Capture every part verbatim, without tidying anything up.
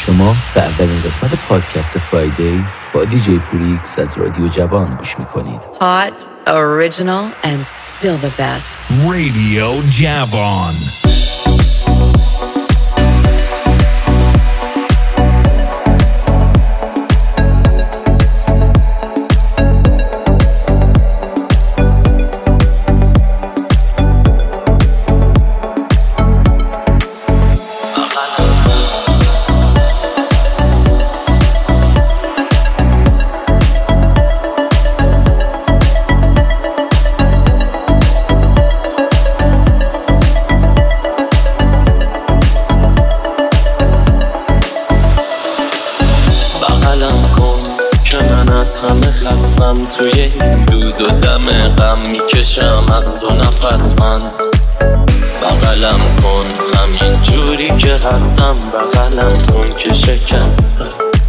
شما به اولین قسمت پادکست فرایدی با دیجی پوریکس از رادیو جوان گوش میکنید. Hot, original and still the best. رادیو جوان. توی این دود و دم غم میکشم از تو نفس من. بغلم کن همین جوری که هستم، بغلم کن که شکستم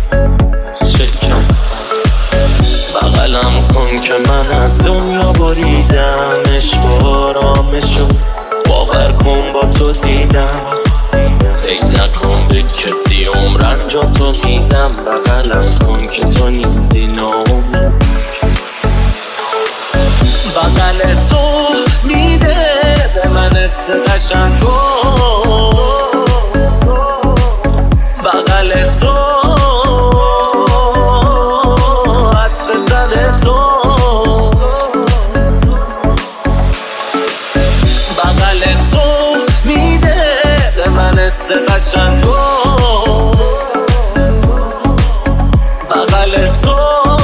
شکستم بغلم کن که من از دنیا بریدم، عشق و آرامشو باور کن با تو دیدم. فکر نکن به کسی عمرن جا تو میدم، بغلم کن که تو نیستی ناامید. بغل تو میده به من حس تشکر، بغل تو عطر تن تو، بغل تو میده به من حس تشکر، بغل تو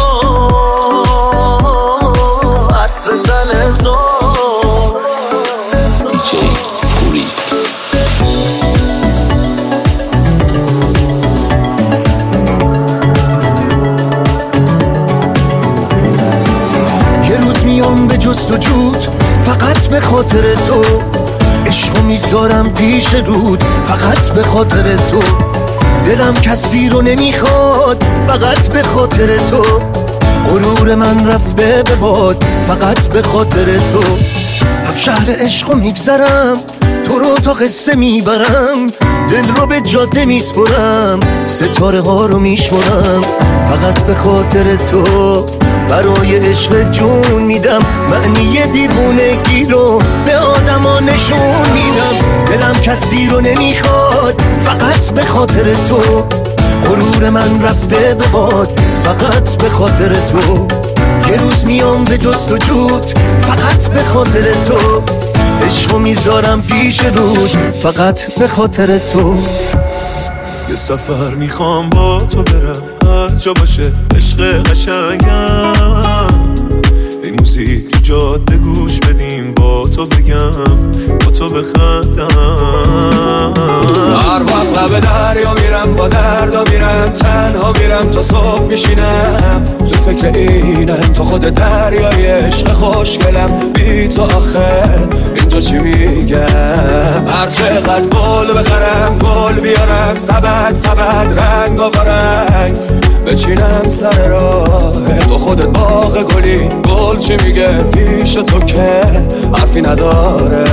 جست و جود فقط به خاطر تو، عشقو میذارم پیش رود فقط به خاطر تو. دلم کسی رو نمیخواد فقط به خاطر تو، غرور من رفته به باد فقط به خاطر تو. هر شهر عشقو میگذرم، تو رو تا قصه میبرم، دل رو به جاده میسپرم، ستاره ها رو میشمرم فقط به خاطر تو. برای عشق جون میدم، معنی دیوونگی رو به آدم ها نشون میدم. دلم کسی رو نمیخواد فقط به خاطر تو، غرور من رفته به باد فقط به خاطر تو. یه روز میام به جست و جود فقط به خاطر تو، عشقو میذارم پیش رود فقط به خاطر تو. یه سفر میخوام با تو برم، هر جا باشه عشق قشنگم. این موزیک تو جاده گوش بدیم، با تو بگم با تو بخندم. هر وقت لب دریا میرم، با دردا میرم، تنها میرم تا صبح میشینم. تو فکر اینم، تو خود دریای عشق خوشگلم. بی تو آخه اینجا چی میگم؟ هر چقدر گل بخرم، گل بیارم، سبد سبد رنگ و رنگ بچینم سر راه تو. خودت باغ گلی، گل چی میگه پیش تو که حرفی نداره.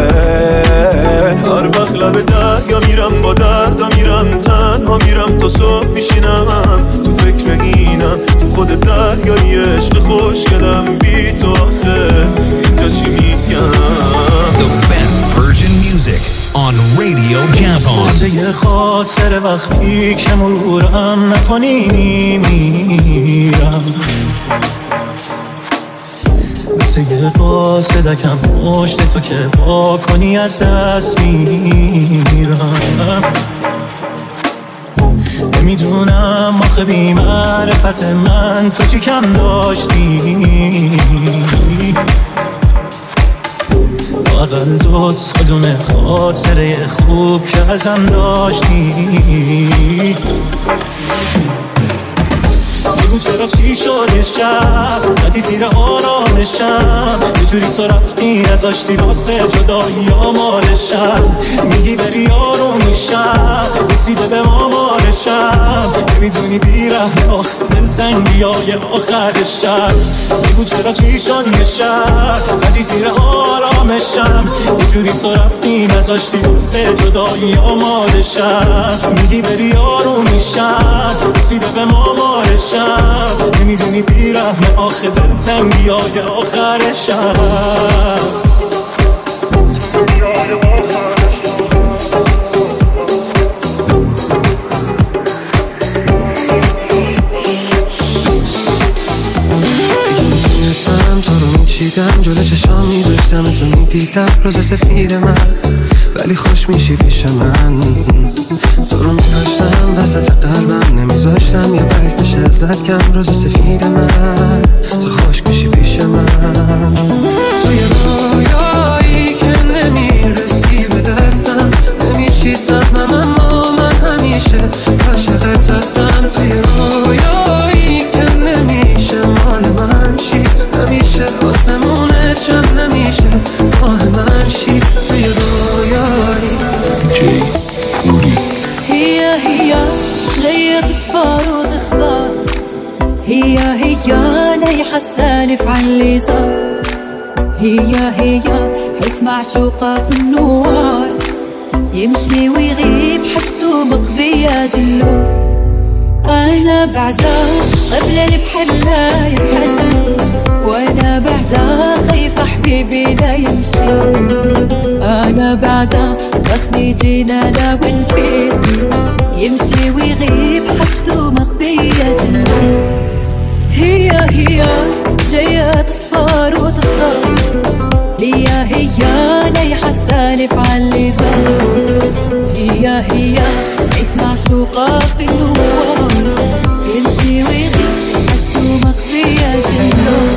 هر وقت لب دریا میرم، با دردا میرم، تنها میرم تا صبح میشینم. تو فکر اینم، تو خود دریای عشق خوشگلم. بی تو آخه اینجا چی میگم؟ The best Persian music on Radio Javan. واسه یه خاطر وقتی که مرورم نکنی میمیرم، مثل یه قاصدکم پشت تو که با کنی از دست میرم. نمیدونم آخه بی معرفت من تو چی کم داشتی، لااقل دو تا دونه خاطره خوب که ازم داشتی. بگو چرا چی شده شب ندی زیر آرامشم، یه جوری تو رفتی نذاشتی واسه جدایی آمالشم. میگی بری آروم میشم، رسیده به مامارشم. نمیدونی بیرحم آخ دلتنگی های آخر شب. بگو چرا چی شد یه شب ندی زیر آرامشم، یه جوری تو رفتی نذاشتی واسه جدایی آمالشم. میگی بری آروم میشن رسیده به مامارشم نمیدونی بیرحم آخه دلتنگی های آخرشم دیدم جلو چشام میذاشتم تو میدیدم روز سفید من ولی خوش میشی پیش من تو رو میداشتم وسط قلبم نمیذاشتم یه برگ بشه ازت کم روز سفید من تو خوش میشی پیش من تو یه رویایی که نمیرسی به دستم نمیشی سهمم اما من همیشه عاشقت هستم تو یه رویایی که نمیشه مال من شی نمیشه آسمونه چم نمیشه ماه من شی توی رویایی جی پولیس هي هي جاية تصفر وتختار هي هي لي حساني في علي صار هي هي حيث معشوقة في النوار يمشي ويغيب حشته مقضية جنون أنا بعدها قبل البحلة يبحلها وأنا بعدها خايفة حبيبي لا يمشي أنا بعدها غصني جينا لا ونفيد يمشي ويغيب حشته مقضية جنون هي هي جاية تصفر وتختار هي هي لي حساني في علي صار هي هي عيث معشوقة في النوار يمشي ويغيب حشته مقضية جنون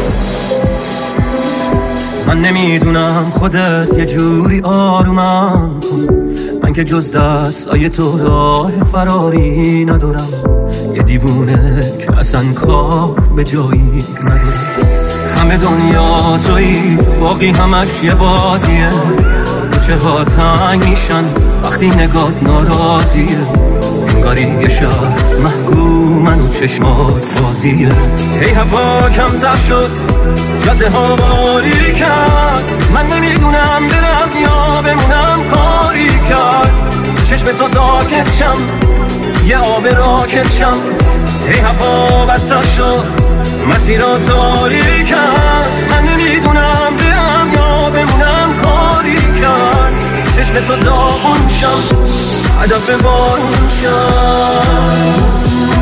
من نمیدونم خودت یه جوری آرومم کن من که جز دست آیه تو راه فراری ندارم یه دیوونه که اصلا کار به جایی نداره همه دنیا تویی باقی همش یه بازیه کوچه ها تنگ میشن وقتی نگات ناراضیه انگاری یه شهر محکومن و چشمات بازیه هی هوا کمتر شد جاده ها باری کرد من نمیدونم برم یا بمونم کاری کرد چشم تو ساکت شم یه آب راکت شم هی هوا بدتر شد مسیر رو تاری کرد من نمیدونم برم یا بمونم کاری کرد چشم تو داغون شم هدف بارون شم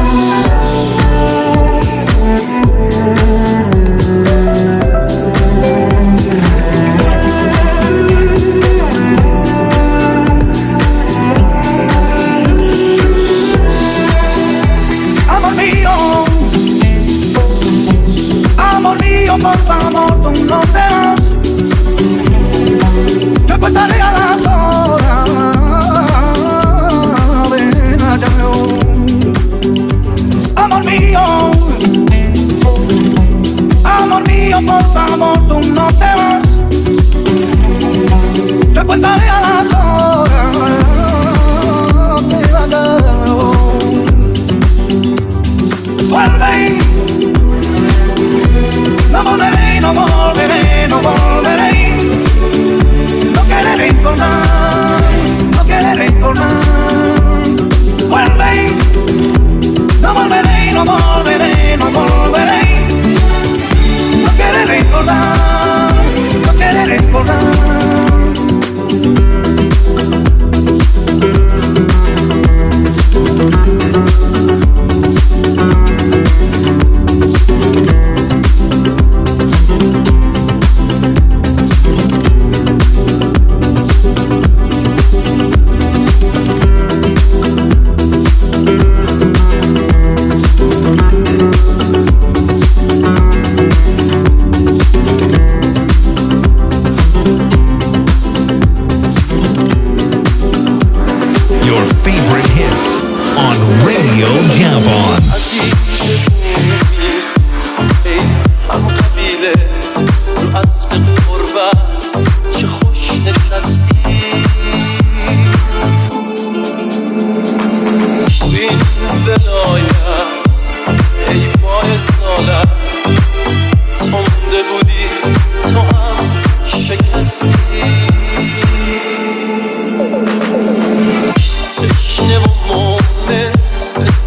Por favor, tú no te vas. Yo contaré a las horas. Ven allá, amor mío, amor mío, por favor, tú no te vas. Yo contaré a las horas. Ven allá, vuelve. No volveré, no volveré, no volveré. No quiere recordar, no quiere recordar. Vuelve. No volveré, no volveré, no volveré. No quiere recordar, no quiere recordar. تشنه و مومه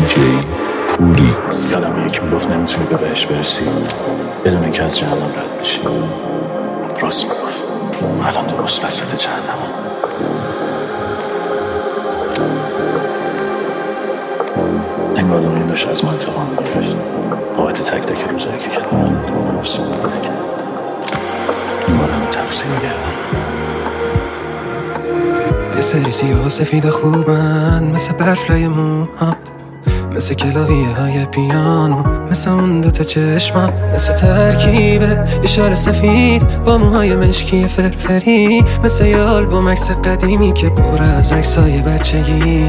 دیجی پوریکس. یادم یکی میگفت نمیتونی به بهش برسی بدون اینکه از جهنم رد بشی. راست میگفت. الان درست وسط جهنمم. انگار دنیا داشت از ما انتقام میگرفت بابت تک تک روزایی که کنار هم بودیم و درست زندگی نکرد. این بار همه تقصیر میگردم. یه سری سیاه و سفید خوبن مثل برفلای موهات، مثل کلاویه های پیانو، مثل اون دوتا چشمات، مثل ترکیبه یه شال سفید با موهای مشکی فرفری، مثل یه آلبوم عکس قدیمی که پر از عکسای بچگی.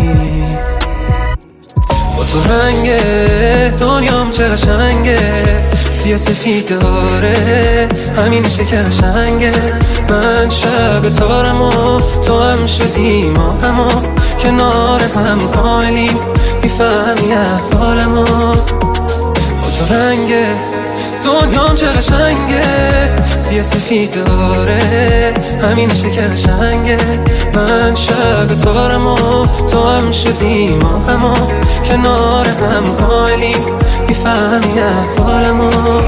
با تو رنگه دنیام چه قشنگه، سیاه سفید داره همینشه که قشنگه. من شب تارم و تو هم شدی ما همو کنار هم کاملیم، میفهمی احوالمو. با تو رنگه دنیام چه قشنگه، سیاه سفید داره همینشه که قشنگه. من شب تارم و تو هم شدی ما همو کنار هم کاملیم، میفهمی احوالمو.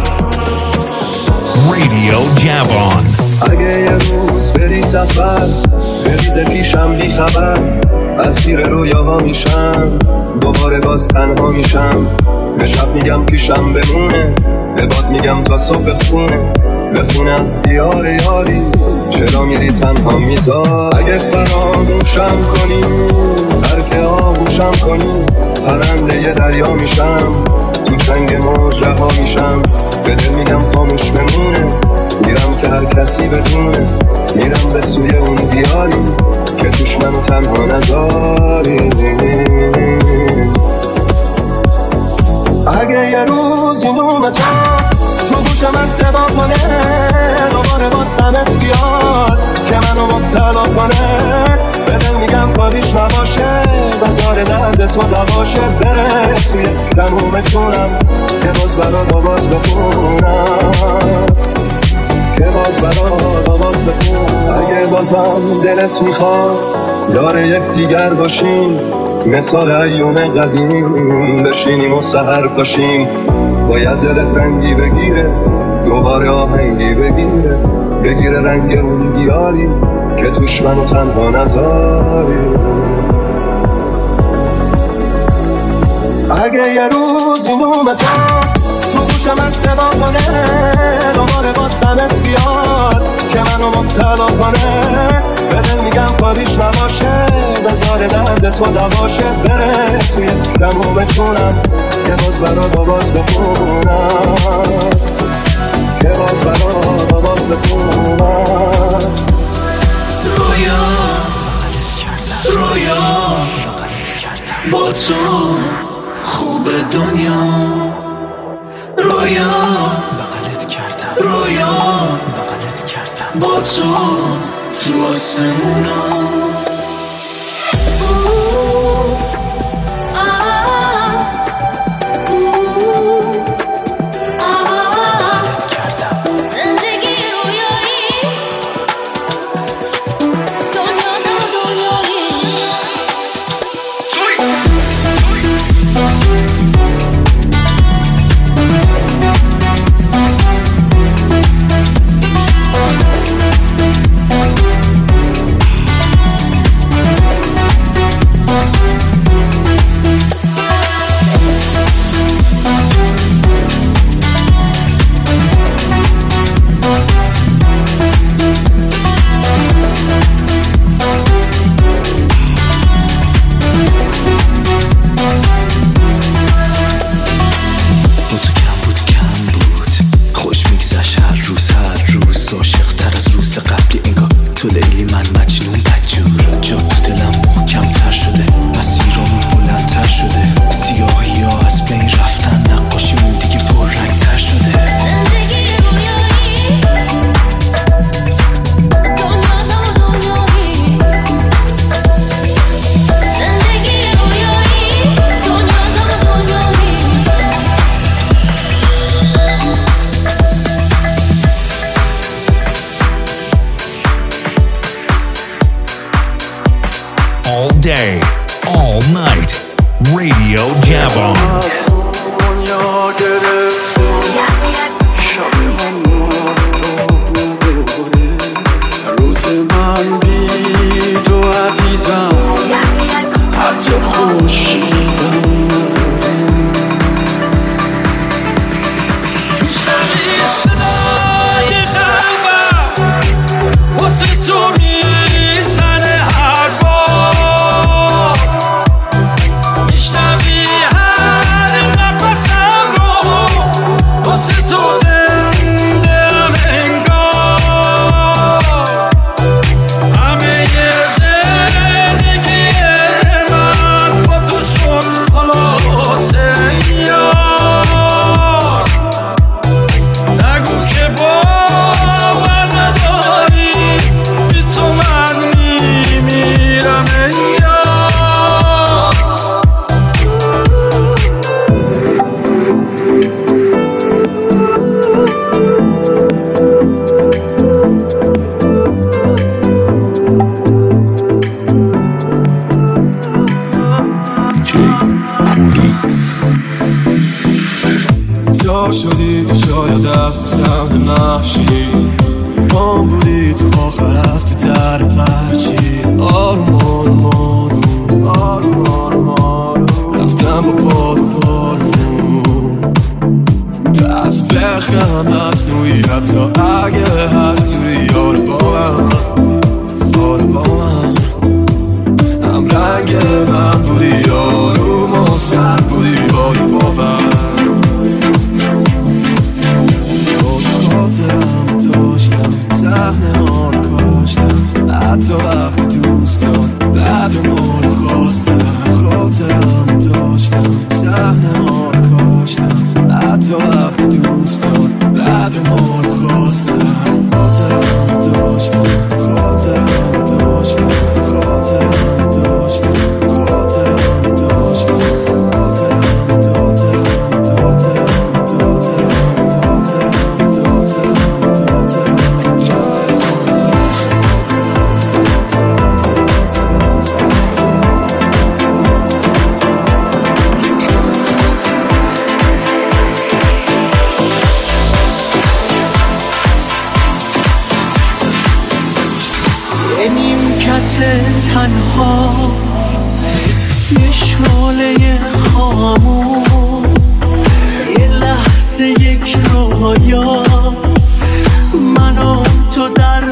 رادیو جوان. اگه یه روز بری سفر بریز پیشم بی خبر، اسیر رویاها میشم دوباره باز تنها میشم. به شب میگم پیشم بمونه، به باد میگم تا صبح خونه، بخونه از دیار یاری چرا میری تنها میذار. اگه فراموشم کنی ترک آغوشم کنی، پرنده یه دریا میشم تو چنگ موج رها میشم. به دل میگم خاموش بمونه، میرم که هر کسی بدونه، میرم به سوی اون دیاری که توش منو تنها نذاری. اگه یه روز این روم تا تو گوشم از صدا کنه، دوباره باز غمت بیاد که منو مبتلا کنه، به دل میگم کاریش نباشه، بذار درد تو دواشه، بره توی تموم جونم که باز برات آواز بخونم، که باز برات آواز بخونم. اگه بازم دلت میخواد یار یک دیگر باشیم، مثال ایوم قدیم بشینیم و سحر پاشیم. باید دلت رنگی بگیره دوباره آهنگی بگیره، بگیره رنگ اون دیاری که توش منو تنها نذاری. اگه یه روز این اومد تو گوشم از صدا کنه، دوباره باز غمت بیاد که منو مبتلا کنه، به دل میگم کاریش نباشه، بذار درد تو دواشه، بره توی تموم جونم که باز برات آواز بخونم، که باز برات آواز بخونم. رویا بغلت کردم، رویا بغلت کردم، با تو خوب دنیا. رویا بغلت کردم، رویا بغلت کردم، با تو تو آسمونا. Radio Jabon. روز من بی تو عزیزم حتی خوشیدم میشنوی صدای قلبم واسه تو میزنه هر بار میشنوی هر نفسم رو واسه تو زنده‌ام انگار همه زندگی من با تو شد خلاصه یار نگو که باور نداری بی تو من میمیرم یار تا شدی تو شاید از سهم محشی آن بودی تو آخر از تو در پرچی آروم آروم آروم آروم آروم آروم رفتم با پاد و پاروم پس بخم مصنوعی حتی اگه هست توی یار با من یار با من هم رنگ من بودی آروم و سر بودی باری باور خاطرم داشتم صحنه ها رو کاشتم حتی وقتی دوستان بعد ما رو خواستم خاطرم داشتم صحنه ها رو کاشتم حتی وقتی دوستان بعد ما رو خواستم خاطرم داشتم خاطرم داشتم خاطرم داشتم خاطرم داشتم خاطرم داشتم تنها یه شعله خاموش یه لحظه یک رویا من و تو در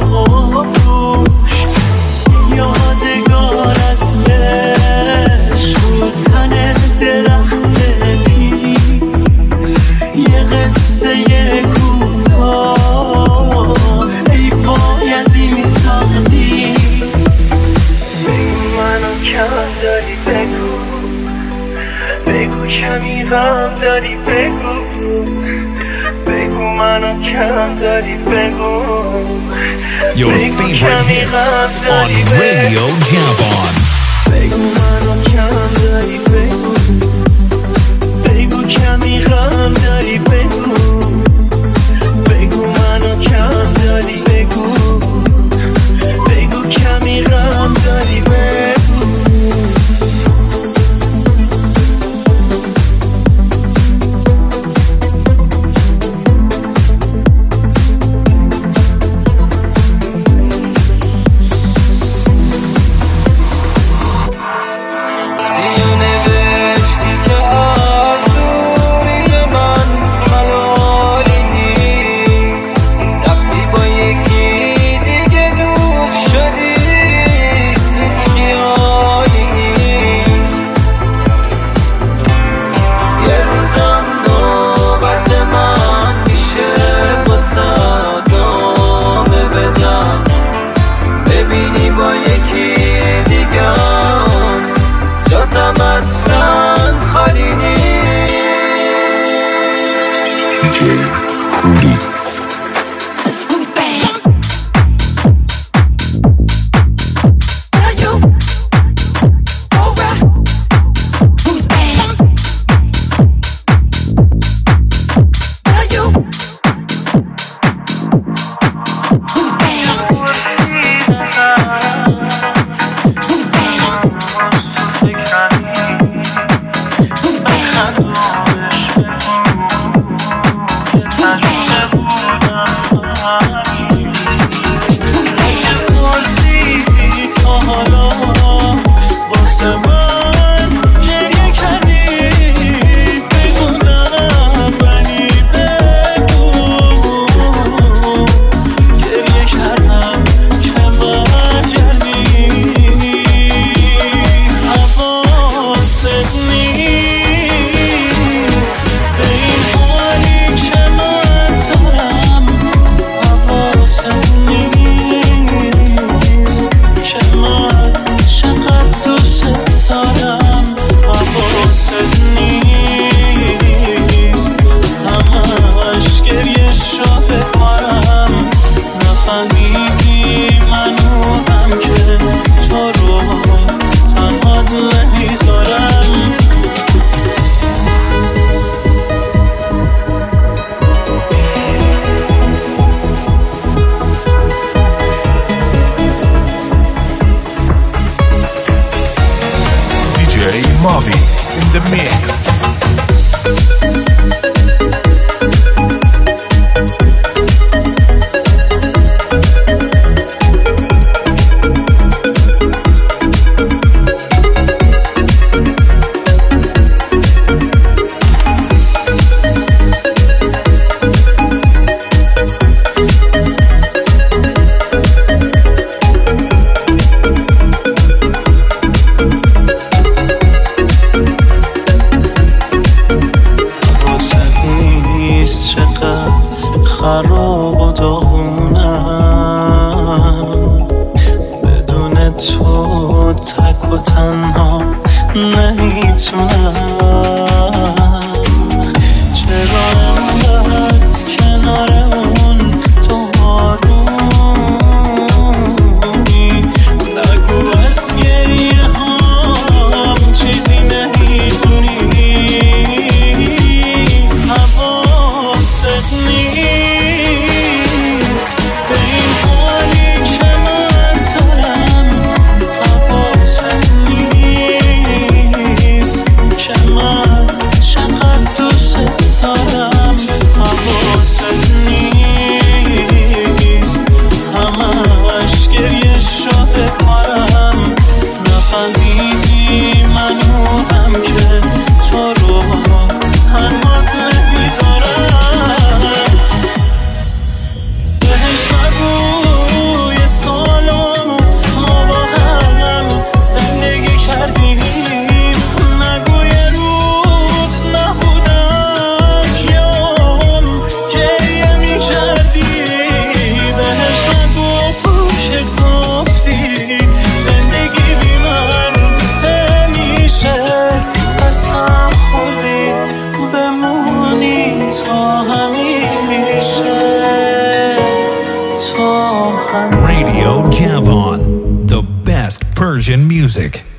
آغوش یادگار از عشق رو تن درخت پی یه قصه کوتاه ای وای از این تقدیر منو کم داری بگو بگو کمی غم داری بگو بگو منو کم داری بگو Your favorite hits on Radio Jabon. بگو منو کم داری بگو بگو کمی غم داری بگو بگو منو کم داری بگو بگو کمی غم داری بگو Mavi in the mix. خراب و داغونم بدون تو تک و تنها نمیتونم چرا انقدر کنار اون تو آرومی نگو از گریه هم چیزی نمیتونی حواست نیست به این حالی که من دارم حواست نیست که من چقدر دوست دارم حواست نیست همش گریه شده کارم نفهمیدی من اونم که تو رو تنها نمیذارم بهش نگو یه سالم ما با هم زندگی کردیم نگو یه روز نبودم یام گریه میکردی بهش نگو که گفتی زندگی بی من همیشه قسم خوردی بمونی تا همیشه تا همیشه Radio Javon, the best Persian music.